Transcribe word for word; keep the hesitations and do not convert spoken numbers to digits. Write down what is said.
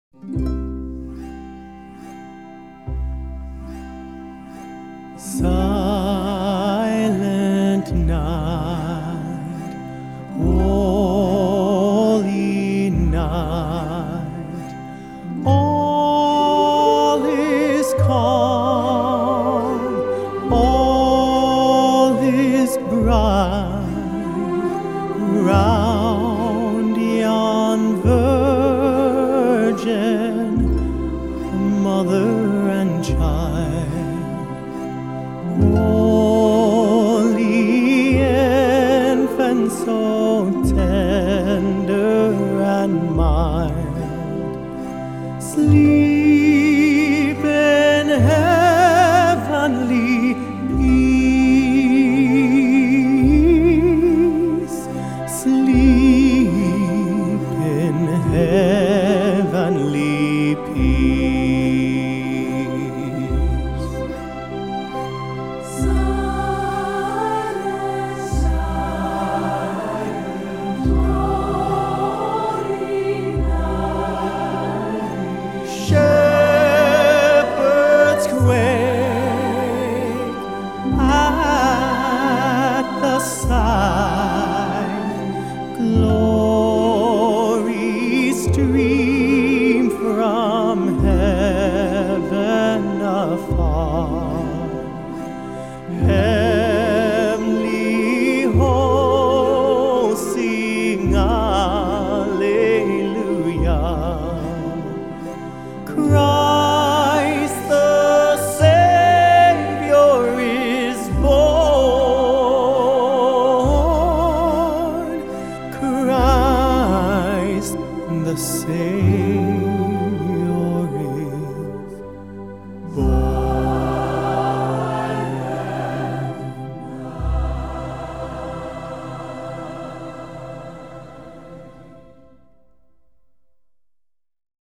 Silent night, holy night, all is calm, all is bright, round yon virgin, mother and child. Holy infant, so tender and mild, sleep in heavenly peace, sleep in heavenly peace. Shepherds quake at the sight, glory stream from heaven afar, heavenly hosts sing Alleluia. Christ the Savior is born. Christ the Savior